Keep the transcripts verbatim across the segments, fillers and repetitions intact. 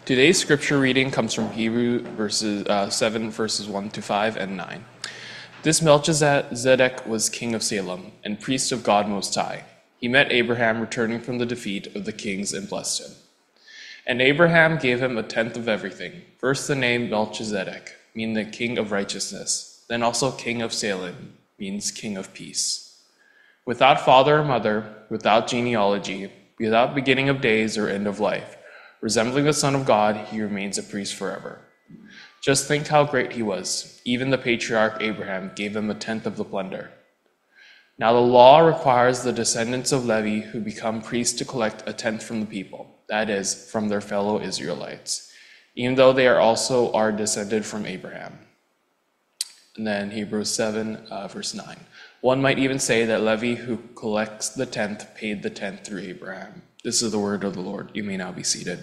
Today's scripture reading comes from Hebrew verses uh, seven, verses one to five and nine. This Melchizedek was king of Salem and priest of God Most High. He met Abraham returning from the defeat of the kings and blessed him. And Abraham gave him a tenth of everything. First the name Melchizedek, meaning the king of righteousness, then also king of Salem, means king of peace. Without father or mother, without genealogy, without beginning of days or end of life, resembling the Son of God, he remains a priest forever. Just think how great he was. Even the patriarch Abraham gave him a tenth of the plunder. Now the law requires the descendants of Levi who become priests to collect a tenth from the people, that is, from their fellow Israelites, even though they are also are descended from Abraham. And then Hebrews seven, uh, verse nine. One might even say that Levi who collects the tenth paid the tenth through Abraham. This is the word of the Lord. You may now be seated.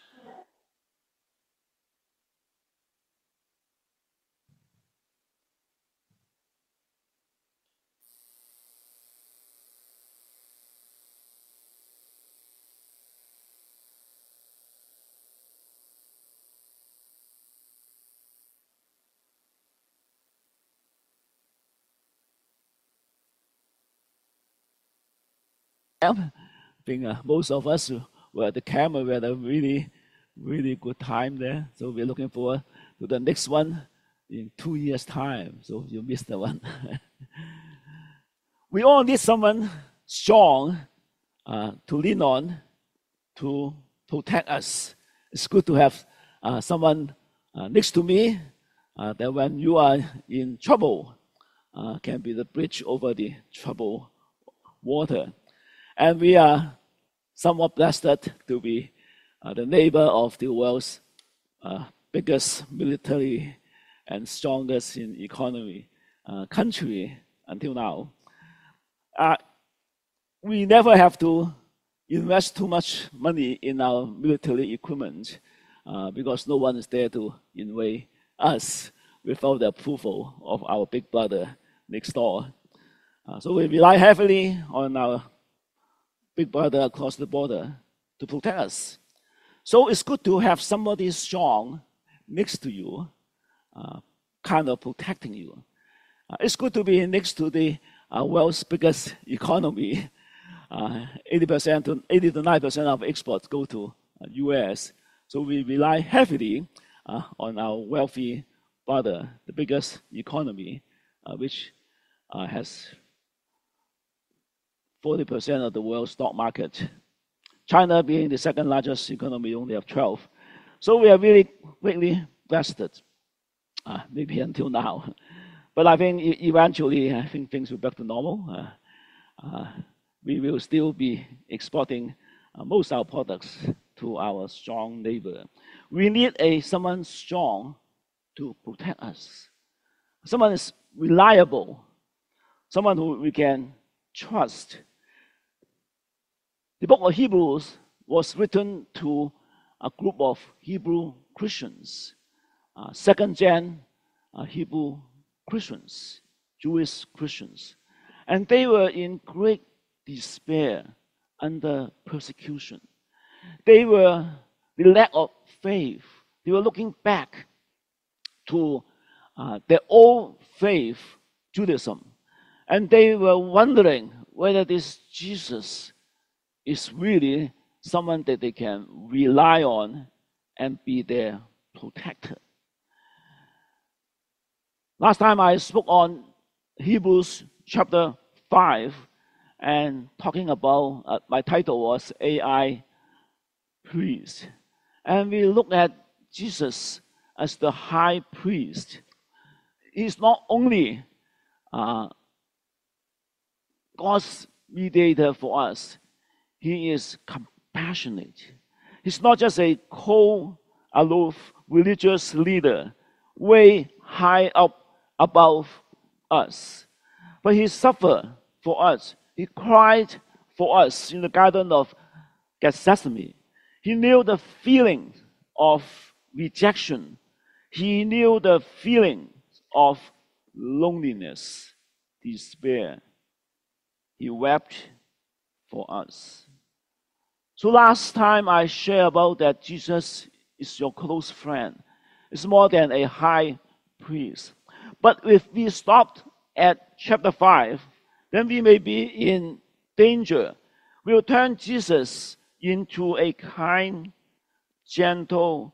I think uh, most of us were at the camp. We had a really, really good time there. So we're looking forward to the next one in two years' time. So you missed the one. We all need someone strong uh, to lean on to protect us. It's good to have uh, someone uh, next to me uh, that when you are in trouble uh, can be the bridge over the troubled water. And we are somewhat blessed to be uh, the neighbor of the world's uh, biggest military and strongest in economy uh, country until now. Uh, we never have to invest too much money in our military equipment uh, because no one is there to invade us without the approval of our big brother next door. Uh, so we rely heavily on our big brother across the border to protect us. So it's good to have somebody strong next to you, uh, kind of protecting you. Uh, it's good to be next to the uh, world's biggest economy. Uh, eighty percent to eighty to ninety percent of exports go to uh, U S. So we rely heavily uh, on our wealthy brother, the biggest economy, uh, which uh, has forty percent of the world's stock market. China being the second largest economy, only have twelve. So we are really greatly blessed, uh, maybe until now. But I think eventually, I think things will be back to normal. Uh, uh, we will still be exporting uh, most of our products to our strong neighbor. We need a someone strong to protect us. Someone is reliable, someone who we can trust. The book of Hebrews was written to a group of Hebrew Christians, uh, second-gen uh, Hebrew Christians, Jewish Christians. And they were in great despair under persecution. They were the lack of faith. They were looking back to uh, their old faith, Judaism. And they were wondering whether this Jesus is really someone that they can rely on and be their protector. Last time I spoke on Hebrews chapter five and talking about, uh, my title was A I Priest. And we look at Jesus as the high priest. He's not only uh, God's mediator for us, he is compassionate. He's not just a cold, aloof religious leader, way high up above us, but he suffered for us. He cried for us in the Garden of Gethsemane. He knew the feeling of rejection. He knew the feeling of loneliness, despair. He wept for us. So last time I shared about that Jesus is your close friend. It's more than a high priest. But if we stopped at chapter five, then we may be in danger. We will turn Jesus into a kind, gentle,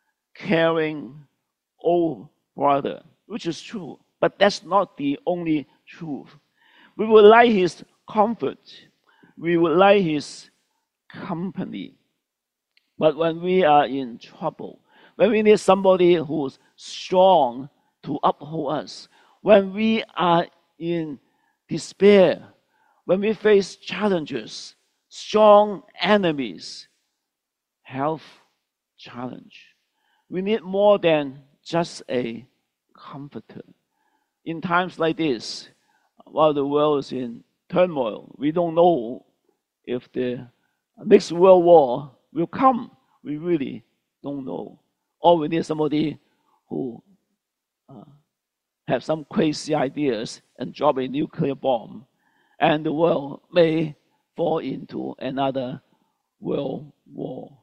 caring old brother, which is true. But that's not the only truth. We will like his comfort. We will like his company. But when we are in trouble, when we need somebody who's strong to uphold us, when we are in despair, when we face challenges, strong enemies, health challenge, we need more than just a comforter. In times like this, while the world is in turmoil, we don't know if the next world war will come. We really don't know. Or we need somebody who uh, have some crazy ideas and drop a nuclear bomb, and the world may fall into another world war.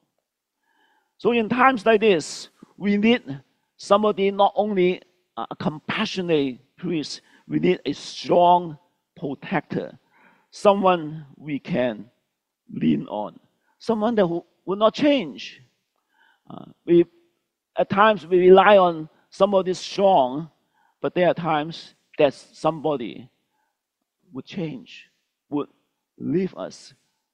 So in times like this, we need somebody, not only a compassionate priest, we need a strong protector, someone we can lean on, someone that will, will not change. Uh, we at times we rely on somebody strong, but there are times that somebody would change, would leave us.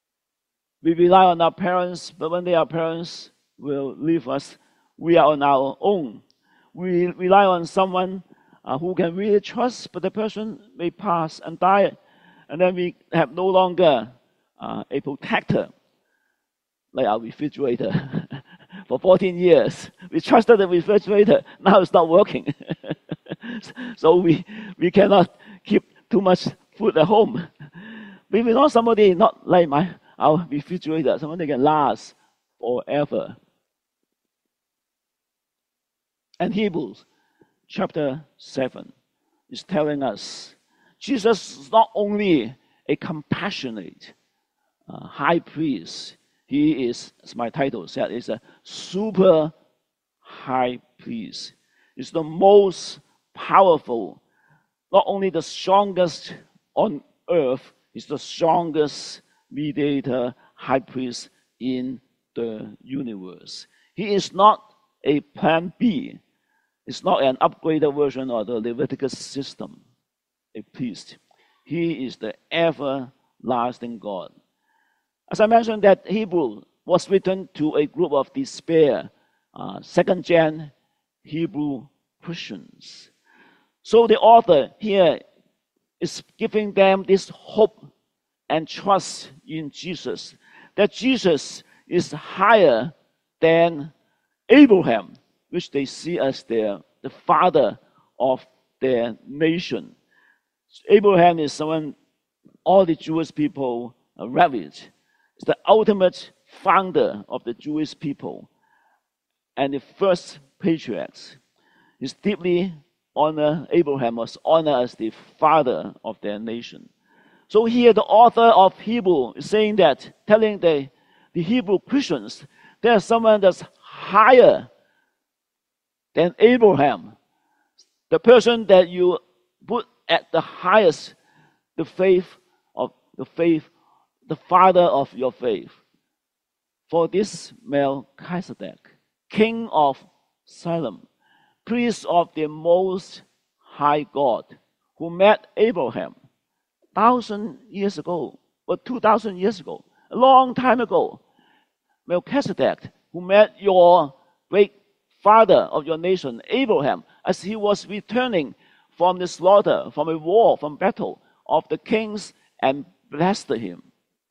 We rely on our parents, but when their parents will leave us, we are on our own. We rely on someone uh, who can really trust, but the person may pass and die, and then we have no longer uh, a protector, like our refrigerator. For fourteen years, we trusted the refrigerator. Now it's not working. So we, we cannot keep too much food at home. We want somebody not like my our refrigerator, someone that can last forever. And Hebrews chapter seven is telling us Jesus is not only a compassionate uh, high priest. He is, as my title said, is a super high priest. He's the most powerful, not only the strongest on earth, he's the strongest mediator, high priest in the universe. He is not a plan B. It's not an upgraded version of the Leviticus system, a priest. He is the everlasting God. As I mentioned, that Hebrew was written to a group of despair, uh, second-gen Hebrew Christians. So the author here is giving them this hope and trust in Jesus, that Jesus is higher than Abraham, which they see as their, the father of their nation. Abraham is someone all the Jewish people revered. He's the ultimate founder of the Jewish people and the first patriarchs. He's deeply honored. Abraham was honored as the father of their nation. So here the author of Hebrew is saying that, telling the, the Hebrew Christians, there's someone that's higher than Abraham, the person that you put at the highest, the faith of the faith, the father of your faith. For this Melchizedek, king of Salem, priest of the Most High God, who met Abraham thousand years ago, or two thousand years ago, a long time ago. Melchizedek, who met your great father of your nation, Abraham, as he was returning from the slaughter, from a war, from battle of the kings, and blessed him.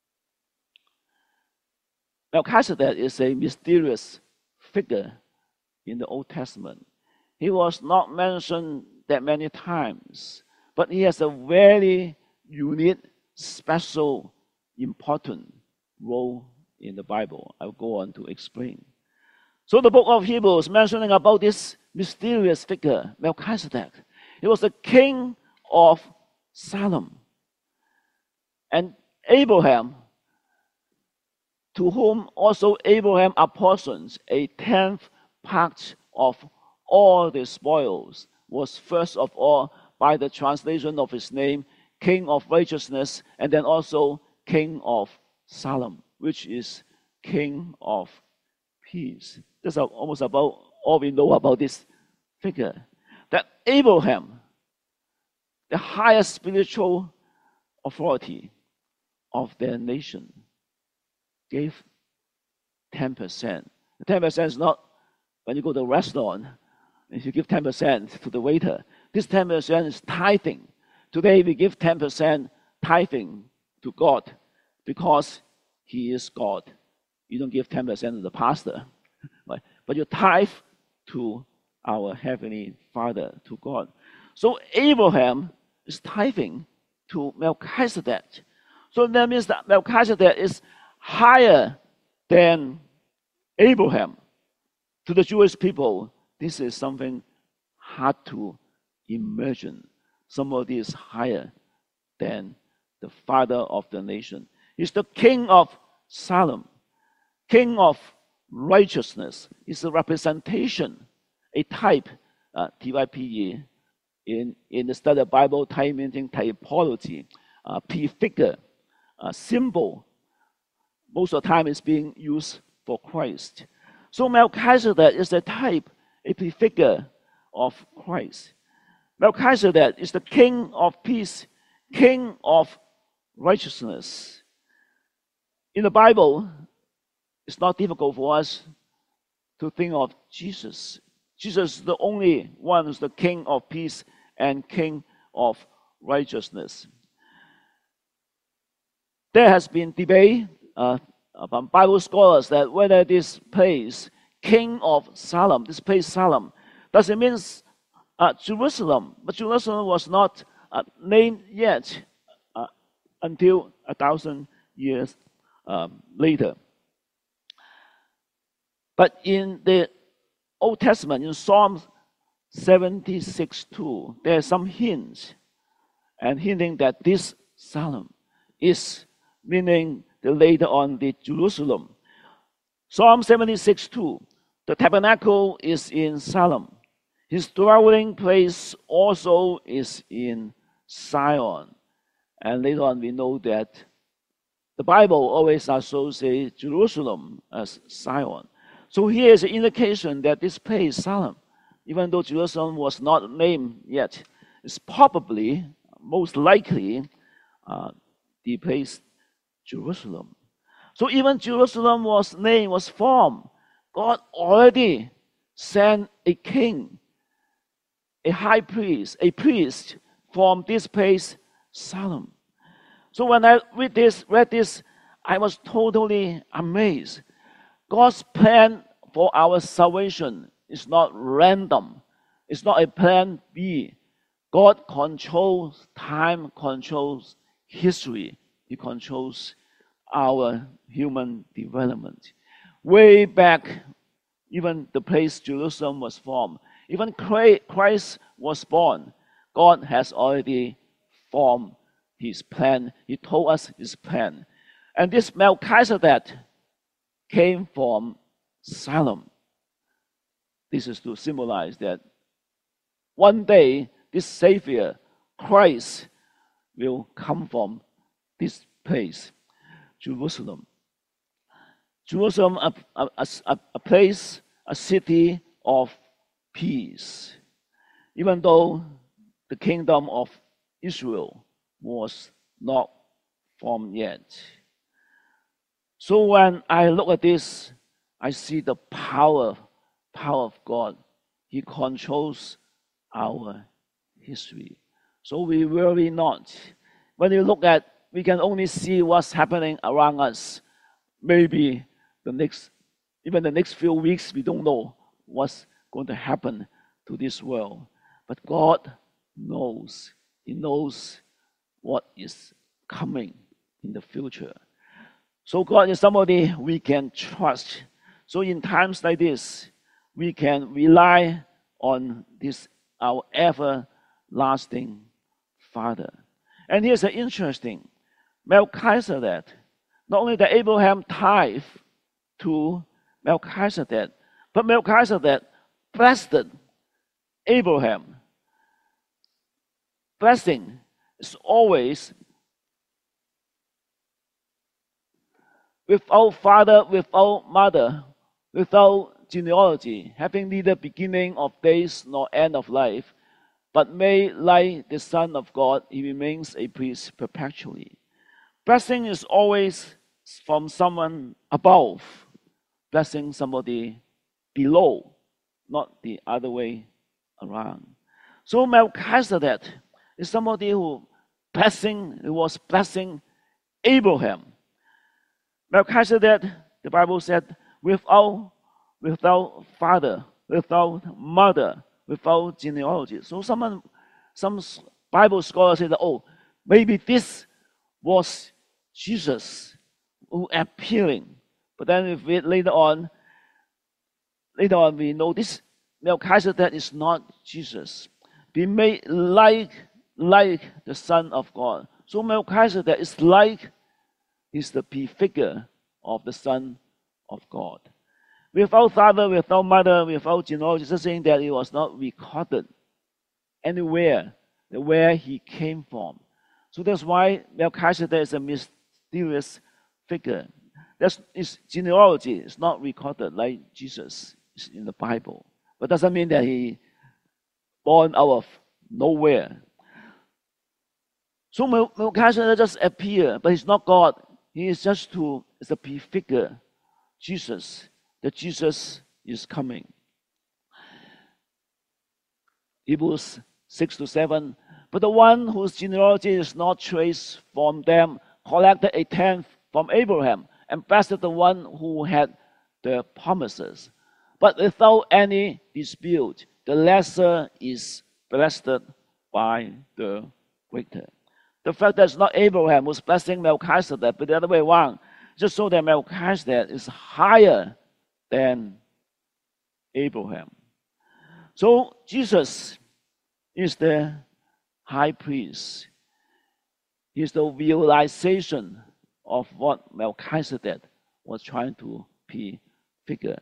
Melchizedek is a mysterious figure in the Old Testament. He was not mentioned that many times, but he has a very unique, special, important role in the Bible. I'll go on to explain. So the book of Hebrews mentioning about this mysterious figure, Melchizedek. He was the king of Salem. And Abraham to whom also Abraham apportioned a tenth part of all the spoils, was first of all, by the translation of his name, King of Righteousness, and then also King of Salem, which is King of Peace. That's almost about all we know about this figure. That Abraham, the highest spiritual authority of their nation, gave ten percent. ten percent is not when you go to a restaurant, if you give ten percent to the waiter. This ten percent is tithing. Today we give ten percent tithing to God because He is God. You don't give ten percent to the pastor, right? But you tithe to our Heavenly Father, to God. So Abraham is tithing to Melchizedek. So that means that Melchizedek is higher than Abraham. To the Jewish people, this is something hard to imagine. Somebody is higher than the father of the nation. He's the king of Salem, king of righteousness. He's a representation, a type, uh, T Y P E, in, in the study of Bible, type meaning typology, uh, P figure, uh, symbol. Most of the time it's being used for Christ. So Melchizedek is a type, a prefigure of Christ. Melchizedek is the king of peace, king of righteousness. In the Bible, it's not difficult for us to think of Jesus. Jesus is the only one who's the king of peace and king of righteousness. There has been debate uh, from Bible scholars that whether this place, King of Salem, this place Salem, does it mean uh, Jerusalem? But Jerusalem was not uh, named yet uh, until a thousand years um, later. But in the Old Testament, in Psalm seventy-six two, there are some hints and hinting that this Salem is meaning the later on the Jerusalem. Psalm seventy-six two, the tabernacle is in Salem. His dwelling place also is in Zion. And later on we know that the Bible always associates Jerusalem as Zion. So here is an indication that this place, Salem, even though Jerusalem was not named yet, is probably, most likely, uh, the place Jerusalem. So even Jerusalem was named, was formed. God already sent a king, a high priest, a priest from this place, Salem. So when I read this, read this, I was totally amazed. God's plan for our salvation is not random. It's not a plan B. God controls time, controls history. He controls our human development. Way back, even the place Jerusalem was formed, even Christ was born, God has already formed His plan. He told us His plan. And this Melchizedek came from Salem. This is to symbolize that one day this Savior, Christ, will come from this place, Jerusalem. Jerusalem, a, a, a, a place, a city of peace. Even though the kingdom of Israel was not formed yet. So when I look at this, I see the power, power of God. He controls our history. So we worry not. When you look at, we can only see what's happening around us. Maybe the next, even the next few weeks, we don't know what's going to happen to this world. But God knows. He knows what is coming in the future. So God is somebody we can trust. So in times like this, we can rely on this, our everlasting Father. And here's an interesting, Melchizedek, not only that Abraham tithed to Melchizedek, but Melchizedek blessed Abraham. Blessing is always without father, without mother, without genealogy, having neither beginning of days nor end of life, but may, like the Son of God, he remains a priest perpetually. Blessing is always from someone above, blessing somebody below, not the other way around. So Melchizedek is somebody who blessing, who was blessing Abraham. Melchizedek, the Bible said, without, without father, without mother, without genealogy. So someone, some Bible scholars say that, oh, maybe this was Jesus who appearing. But then if we later on, later on we know this Melchizedek is not Jesus. Be made like, like the Son of God. So Melchizedek is like, he's the prefigure of the Son of God. Without father, without mother, without genealogy, just saying that it was not recorded anywhere where he came from. So that's why Melchizedek is a mysterious figure. That's, his genealogy is not recorded like Jesus is in the Bible. But doesn't mean that he born out of nowhere. So Melchizedek just appear, but he's not God. He is just to, it's a prefigure, Jesus, that Jesus is coming. Hebrews six to seven. But the one whose genealogy is not traced from them collected a tenth from Abraham and blessed the one who had the promises. But without any dispute, the lesser is blessed by the greater. The fact that it's not Abraham who's blessing Melchizedek, but the other way around, just so that Melchizedek is higher than Abraham. So Jesus is the high priest. He's the realization of what Melchizedek was trying to prefigure.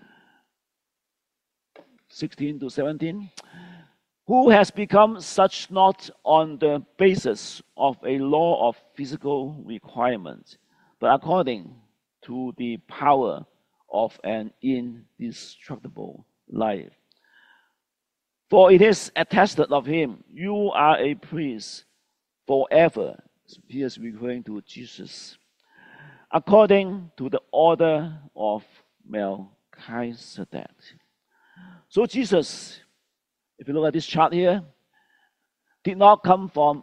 sixteen to seventeen. Who has become such not on the basis of a law of physical requirement, but according to the power of an indestructible life. For it is attested of him, you are a priest forever. He is referring to Jesus. According to the order of Melchizedek. So Jesus, if you look at this chart here, did not come from,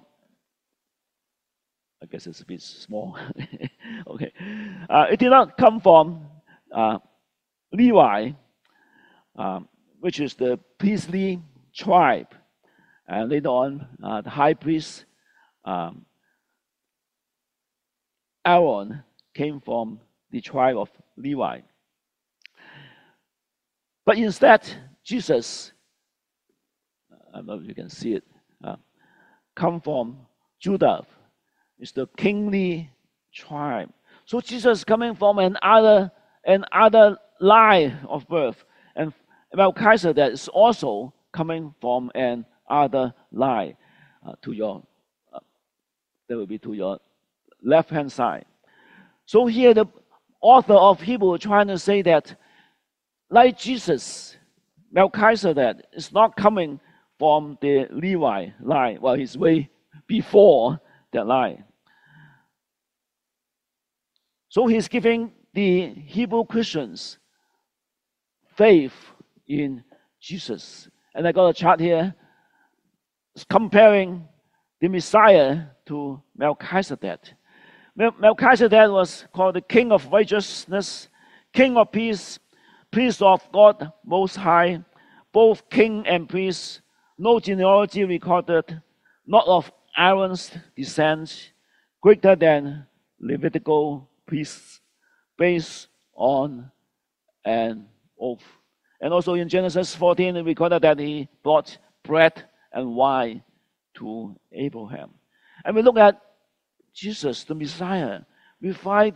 I guess it's a bit small. Okay. Uh, it did not come from uh, Levi, um, which is the priestly tribe. And later on, uh, the high priest, um, Aaron, came from the tribe of Levi. But instead, Jesus, I don't know if you can see it, uh, come from Judah. It's the kingly tribe. So Jesus coming from another, another line of birth. And Melchizedek is also coming from another line. Uh, to your, uh, that will be to your left-hand side. So here the author of Hebrew trying to say that, like Jesus, Melchizedek is not coming from the Levi line. Well, he's way before that line. So he's giving the Hebrew Christians faith in Jesus. And I got a chart here comparing the Messiah to Melchizedek. Melchizedek was called the King of Righteousness, King of Peace, Priest of God Most High, both king and priest, no genealogy recorded, not of Aaron's descent, greater than Levitical priests, based on an oath. And also in Genesis fourteen, it recorded that he brought bread and wine to Abraham. And we look at Jesus, the Messiah, we find the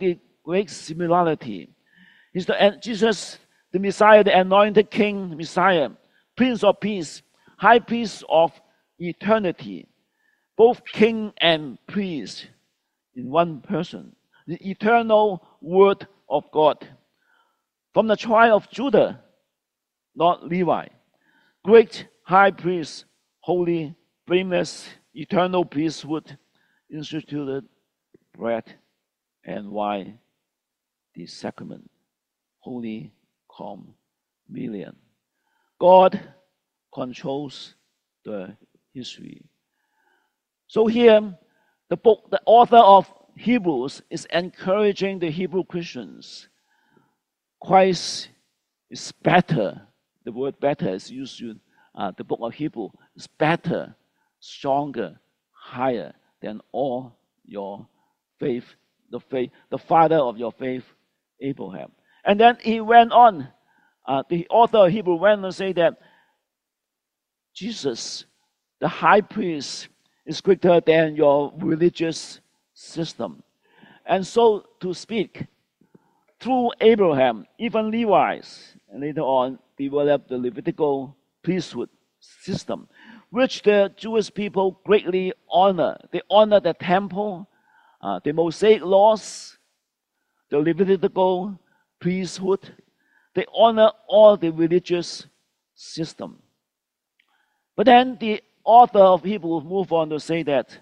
great similarity. He's the and Jesus, the Messiah, the anointed King, Messiah, Prince of Peace, High Priest of eternity, both King and Priest in one person, the eternal Word of God. From the tribe of Judah, not Levi, great High Priest, holy, blameless, eternal priesthood, instituted bread and wine, the sacrament, Holy Communion. God controls the history. So here, the book, the author of Hebrews is encouraging the Hebrew Christians. Christ is better. The word better is used in uh, the book of Hebrews. It's better, stronger, higher than all your faith, the faith, the father of your faith, Abraham. And then he went on, uh, the author of Hebrews went on to say that Jesus, the high priest, is greater than your religious system. And so to speak, through Abraham, even Levites, and later on developed the Levitical priesthood system, which the Jewish people greatly honor. They honor the temple, uh, the Mosaic laws, the Levitical priesthood. They honor all the religious system. But then the author of Hebrews moved on to say that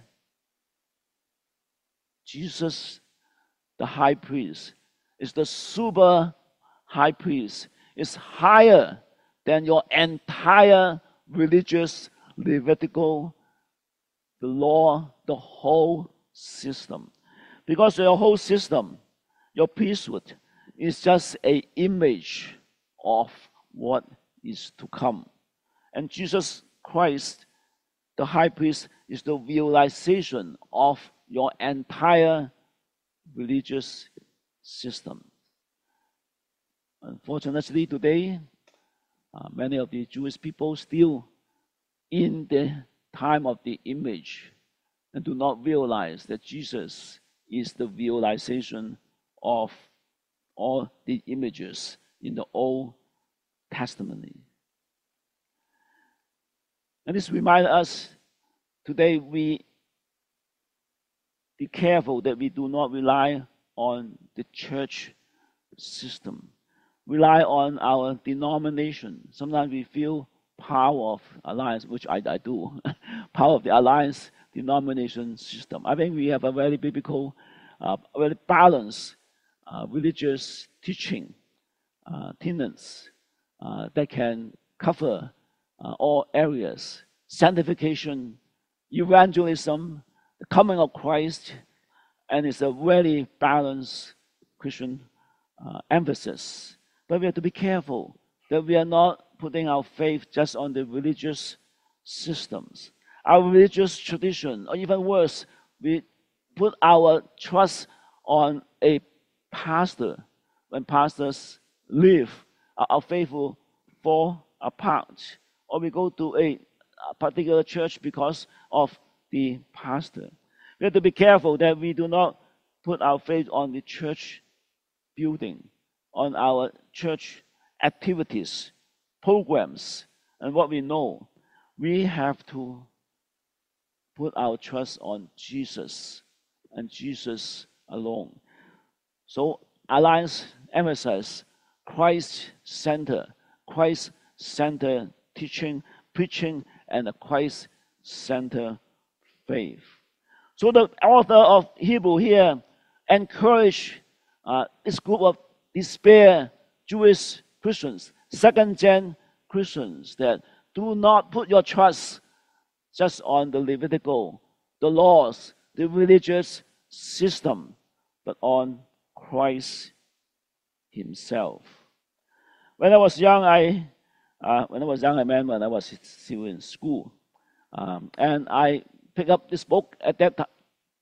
Jesus, the high priest, is the super high priest, is higher than your entire religious Levitical, the law, the whole system. Because your whole system, your priesthood, is just an image of what is to come. And Jesus Christ, the high priest, is the realization of your entire religious system. Unfortunately, today, uh, many of the Jewish people still in the time of the image and do not realize that Jesus is the realization of all the images in the Old Testament. And this reminds us today we be careful that we do not rely on the church system, rely on our denomination. Sometimes we feel power of alliance, which I, I do, power of the alliance denomination system. I think we have a very biblical, uh, very balanced uh, religious teaching uh, tenets uh, that can cover uh, all areas: sanctification, evangelism, the coming of Christ, and it's a very balanced Christian uh, emphasis. But we have to be careful that we are not putting our faith just on the religious systems, our religious tradition, or even worse, we put our trust on a pastor. When pastors leave, our faith will fall apart. Or we go to a, a particular church because of the pastor. We have to be careful that we do not put our faith on the church building, on our church activities, programs, and what we know. We have to put our trust on Jesus and Jesus alone. So Alliance emphasizes Christ-centered, Christ-centered teaching, preaching, and a Christ-centered faith. So the author of Hebrew here encouraged uh, this group of despair Jewish Christians, second-gen Christians, that do not put your trust just on the Levitical, the laws, the religious system, but on Christ himself. When I was young, I uh, when I was young, I meant when I was still in school, um, and I picked up this book at that time.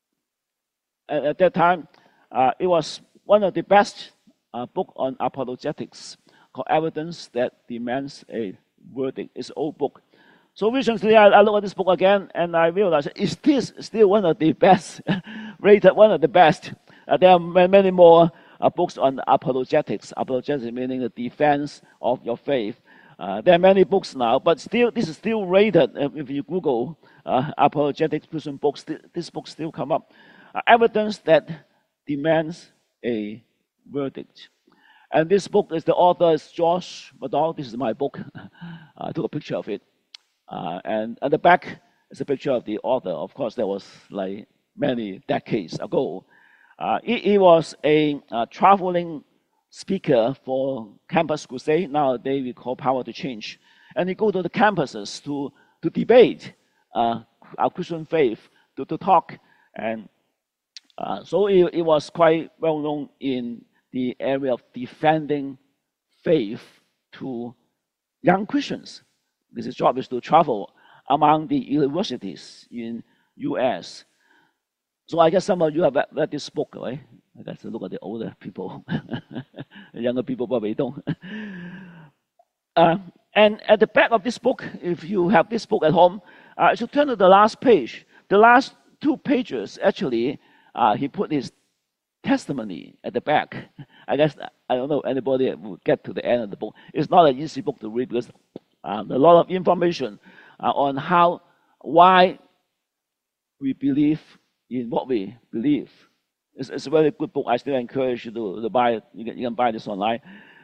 At, at that time, uh, it was one of the best uh, book on apologetics, called Evidence That Demands a Verdict. It's an old book. So recently, I, I looked at this book again, and I realized, is this still one of the best, rated one of the best? Uh, there are many more uh, books on apologetics. Apologetics meaning the defense of your faith. Uh, there are many books now, but still, this is still rated. Uh, if you Google uh, apologetic Christian books, th this book still come up. Uh, evidence that demands a verdict. And this book is the author is Josh McDowell. This is my book. I took a picture of it. Uh, and at the back is a picture of the author. Of course, that was like many decades ago. Uh, he, he was a, a traveling speaker for Campus Crusade. Nowadays we call Power to Change. And he go to the campuses to, to debate uh, our Christian faith, to, to talk. And uh, so it, it was quite well known in the area of defending faith to young Christians. His job is to travel among the universities in U S. So I guess some of you have read this book, right? I guess look at the older people. The younger people probably don't. Uh, and at the back of this book, if you have this book at home, uh, you should turn to the last page. The last two pages, actually, uh, he put his testimony at the back. I guess, I don't know, anybody will get to the end of the book. It's not an easy book to read because um, a lot of information uh, on how, why we believe in what we believe. It's, it's a very good book. I still encourage you to, to buy it. You can, you can buy this online.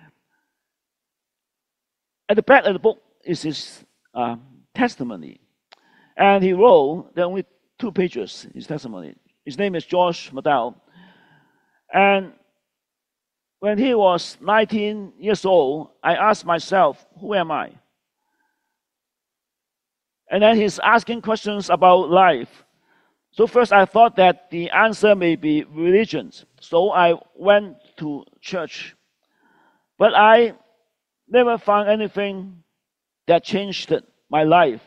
At the back of the book is his uh, testimony. And he wrote, there are only two pages, his testimony. His name is Josh McDowell. And when he was nineteen years old, I asked myself, who am I? And then he's asking questions about life. So first I thought that the answer may be religions. So I went to church. But I never found anything that changed my life.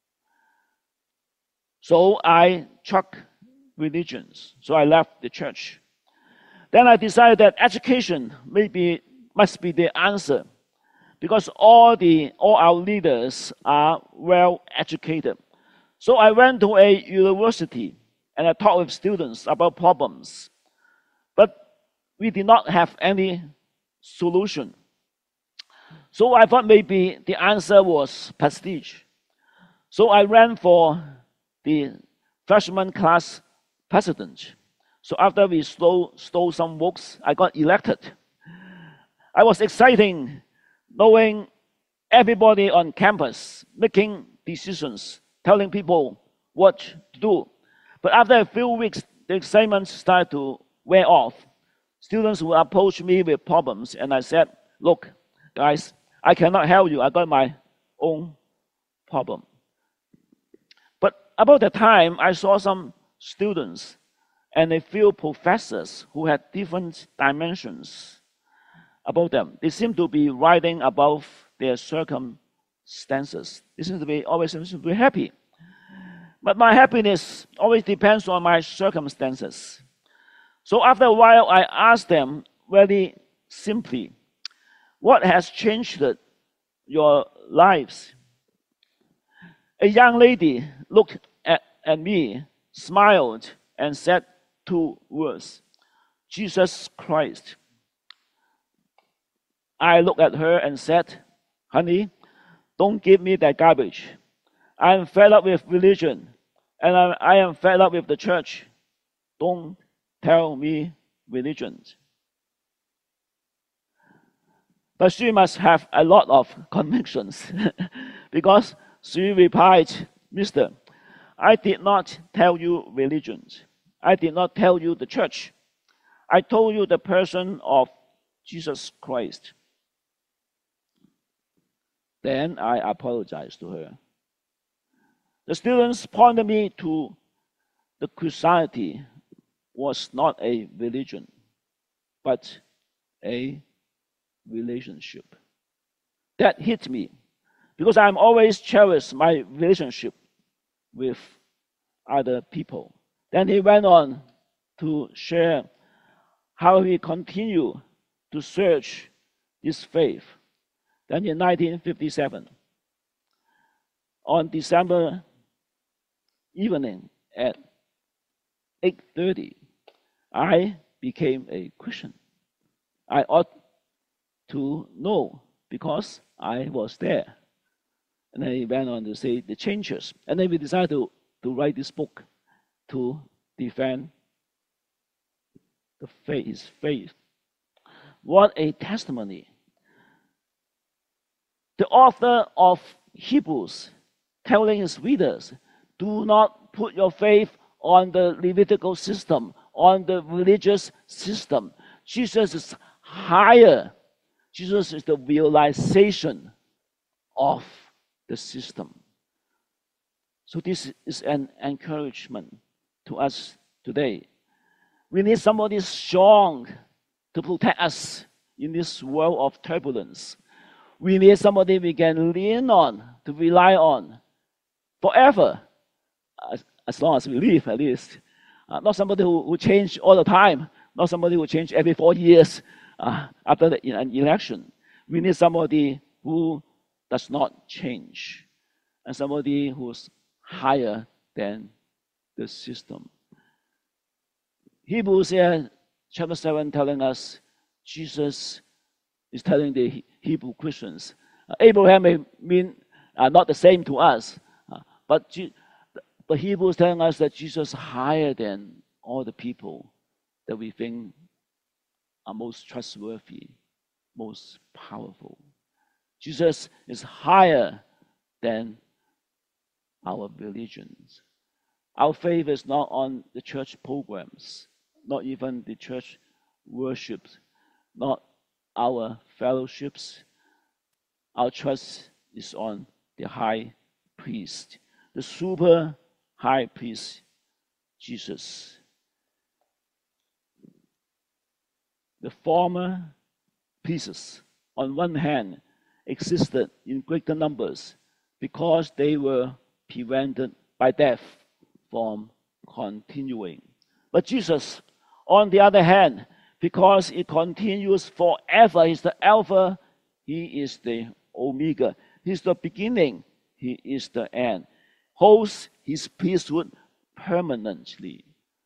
So I chucked religions. So I left the church. Then I decided that education maybe must be the answer, because all the all our leaders are well educated. So I went to a university and I talked with students about problems, but we did not have any solution. So I thought maybe the answer was prestige. So I ran for the freshman class president. So after we stole, stole some votes, I got elected. I was exciting knowing everybody on campus making decisions, telling people what to do. But after a few weeks, the excitement started to wear off. Students would approach me with problems, and I said, look, guys, I cannot help you. I got my own problem. But about that time, I saw some students and a few professors who had different dimensions about them. They seem to be writing above their circumstances. They seem to be always seem to be happy. But my happiness always depends on my circumstances. So after a while, I asked them very simply, what has changed your lives? A young lady looked at, at me, smiled, and said two words, Jesus Christ. I looked at her and said, honey, don't give me that garbage. I am fed up with religion, and I, I am fed up with the church. Don't tell me religion. But she must have a lot of convictions because she replied, Mister, I did not tell you religions. I did not tell you the church. I told you the person of Jesus Christ. Then I apologized to her. The students pointed me to the Christianity was not a religion, but a relationship. That hit me because I'm always cherish my relationship with other people. Then he went on to share how he continued to search his faith. Then in nineteen fifty-seven, on December evening at eight thirty, I became a Christian. I ought to know because I was there. And then he went on to say the changes. And then we decided to, to write this book to defend the faith, his faith. What a testimony. The author of Hebrews telling his readers, do not put your faith on the Levitical system, on the religious system. Jesus is higher. Jesus is the realization of the system. So this is an encouragement to us today. We need somebody strong to protect us in this world of turbulence. We need somebody we can lean on, to rely on forever, as, as long as we live at least. Uh, not somebody who, who change all the time, not somebody who change every four years uh, after the, an election. We need somebody who does not change, and somebody who's higher than the system. Hebrews here, chapter seven, telling us Jesus is telling the Hebrew Christians, uh, Abraham may mean uh, not the same to us, uh, but G- the Hebrews telling us that Jesus is higher than all the people that we think are most trustworthy, most powerful. Jesus is higher than our religions. Our faith is not on the church programs, not even the church worships, not our fellowships. Our trust is on the high priest, the super high priest, Jesus. The former priests, on one hand, existed in greater numbers because they were prevented by death from continuing. But Jesus, on the other hand, because it continues forever, he's the Alpha, he is the Omega, he's the beginning, he is the end, holds his priesthood permanently.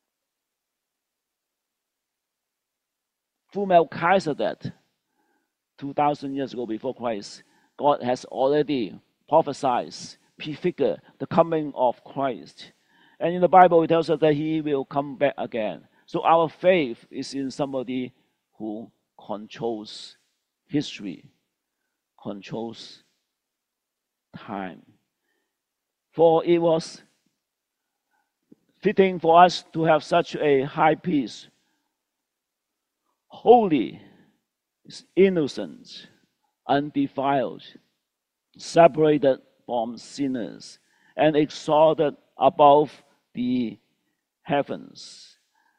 Through Melchizedek, two thousand years ago before Christ, God has already prophesied, prefigured the coming of Christ. And in the Bible, it tells us that he will come back again. So our faith is in somebody who controls history, controls time. For it was fitting for us to have such a high priest, holy, innocent, undefiled, separated from sinners, and exalted above the heavens.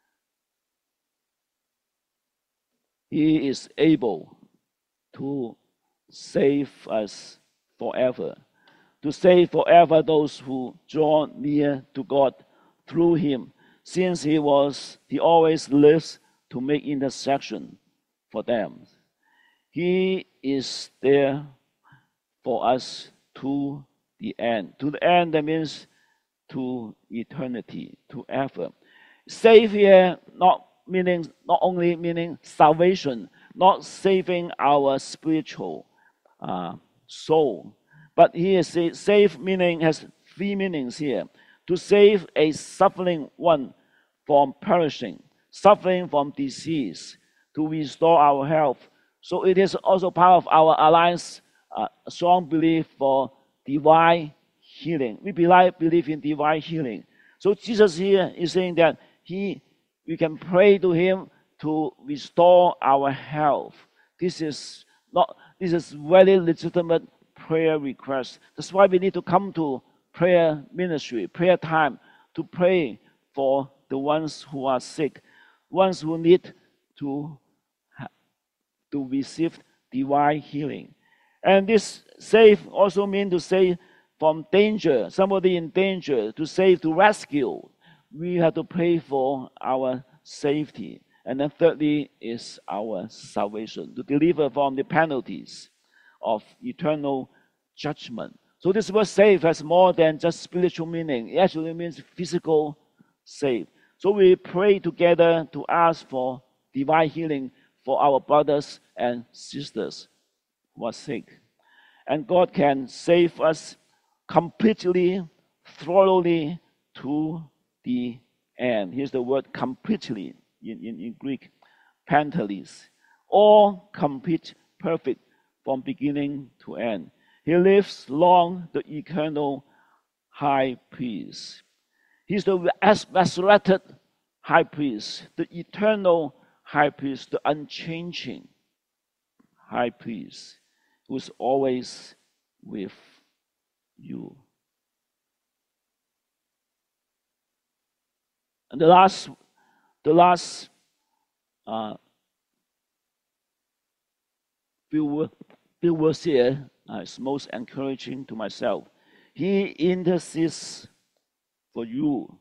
He is able to save us forever, to save forever those who draw near to God through him, since he was, he always lives to make intercession for them. He is there for us to the end. To the end, that means to eternity, to ever. Save here, not meaning, not only meaning salvation, not saving our spiritual uh, soul, but here save meaning has three meanings here. To save a suffering one from perishing, suffering from disease, to restore our health. So it is also part of our alliance, uh, strong belief for divine healing. We believe in divine healing. So Jesus here is saying that he, we can pray to him to restore our health. This is not. This is very legitimate prayer request. That's why we need to come to prayer ministry, prayer time, to pray for the ones who are sick, ones who need to to receive divine healing. And this save also means to save from danger, somebody in danger, to save, to rescue. We have to pray for our safety. And then thirdly is our salvation, to deliver from the penalties of eternal judgment. So this word save has more than just spiritual meaning. It actually means physical save. So we pray together to ask for divine healing for our brothers and sisters who are sick. And God can save us completely, thoroughly, to the end. Here's the word completely in, in, in Greek, pantelis. All complete, perfect, from beginning to end. He lives long, the eternal high priest. He's the resurrected high priest, the eternal high priest, the unchanging high priest, who is always with you. And the last, the last uh, few, few words here uh, is most encouraging to myself. He intercedes for you.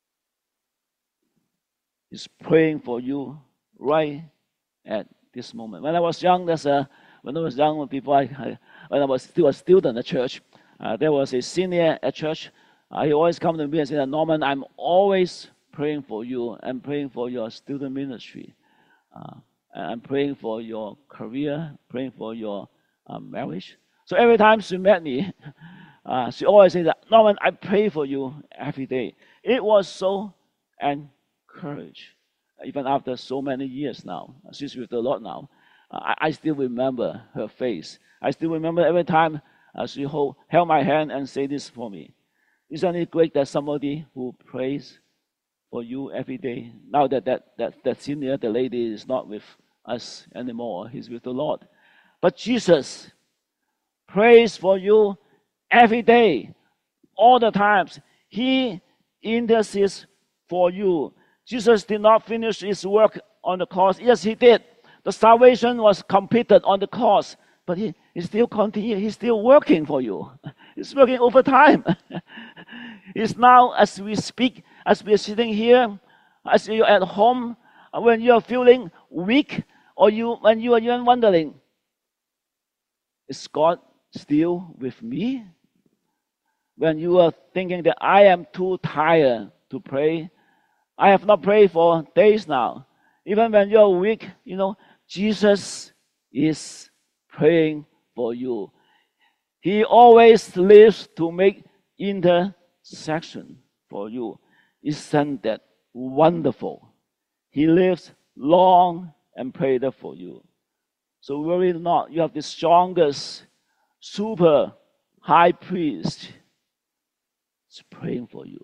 He's praying for you right at this moment. When I was young, there's a, when I was young, before I, I when I was still a student at church, uh, there was a senior at church. Uh, he always come to me and said, Norman, I'm always praying for you. I'm praying for your student ministry. Uh, I'm praying for your career, praying for your uh, marriage. So every time she met me, uh, she always said, Norman, I pray for you every day. It was so encouraging. Even after so many years now, she's with the Lord now, uh, I, I still remember her face. I still remember every time uh, she hold, held my hand and say this for me. Isn't it great that somebody who prays for you every day, now that that, that, that senior, the lady, is not with us anymore, he's with the Lord. But Jesus prays for you every day, all the times. He intercedes for you. Jesus did not finish his work on the cross. Yes, he did. The salvation was completed on the cross, but he, he still continues. He's still working for you. He's working overtime. It's now, as we speak, as we are sitting here, as you're at home, when you are feeling weak, or you when you are even wondering, is God still with me? When you are thinking that I am too tired to pray, I have not prayed for days now. Even when you're weak, you know, Jesus is praying for you. He always lives to make intercession for you. Isn't that wonderful? He lives long and prayed for you. So worry not. You have the strongest super high priest is praying for you.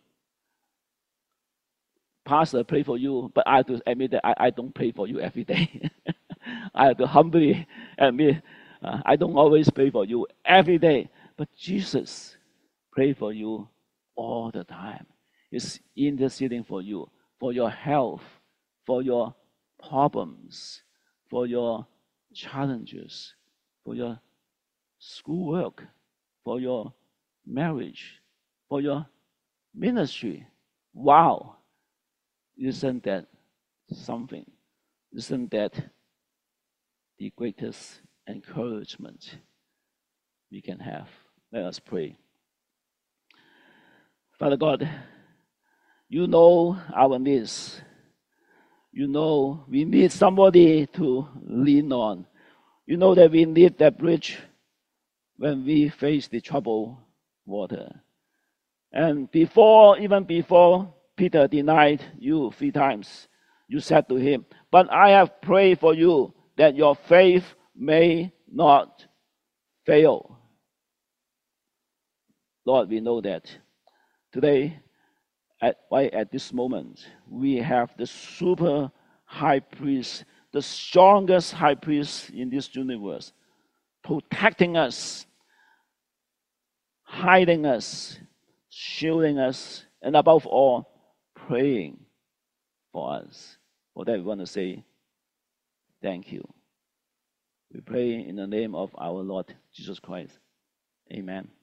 Pastor pray for you, but I have to admit that I, I don't pray for you every day. I have to humbly admit uh, I don't always pray for you every day. But Jesus pray for you all the time. He's interceding for you, for your health, for your problems, for your challenges, for your schoolwork, for your marriage, for your ministry. Wow! Isn't that something? Isn't that the greatest encouragement we can have? Let us pray. Father God, you know our needs. You know we need somebody to lean on. You know that we need that bridge when we face the troubled water. And before, even before Peter denied you three times, you said to him, but I have prayed for you that your faith may not fail. Lord, we know that today, at, right at this moment, we have the super high priest, the strongest high priest in this universe, protecting us, hiding us, shielding us, and above all, praying for us. For that, we want to say thank you. We pray in the name of our Lord Jesus Christ. Amen.